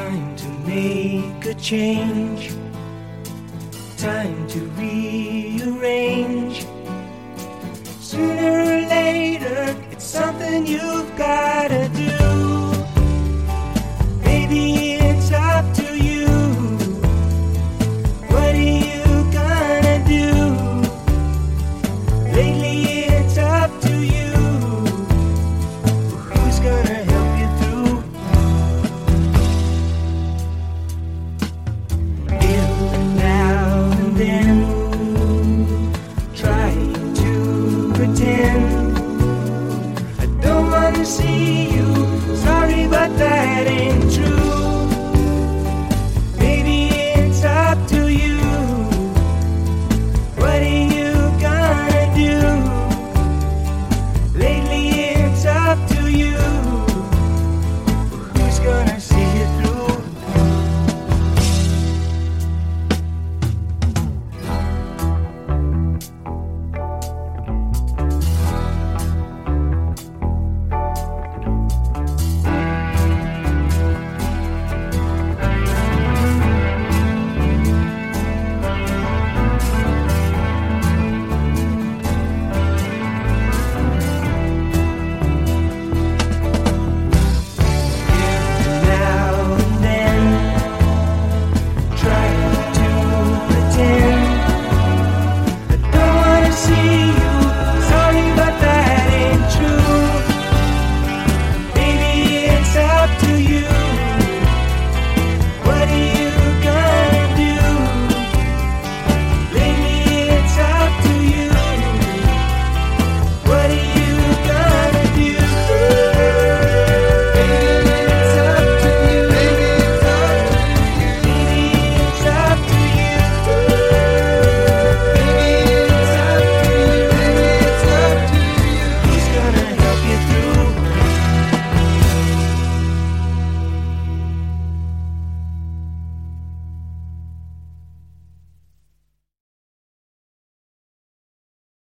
Time to make a change. Time to rearrange. Sooner or later, it's something you've gotta do. Baby, it's up to you. What are you gonna do? Lately, it's up to you. Who's gonna help you through? Every now and then, trying to pretend I don't wanna see you. Sorry, but that ain't true.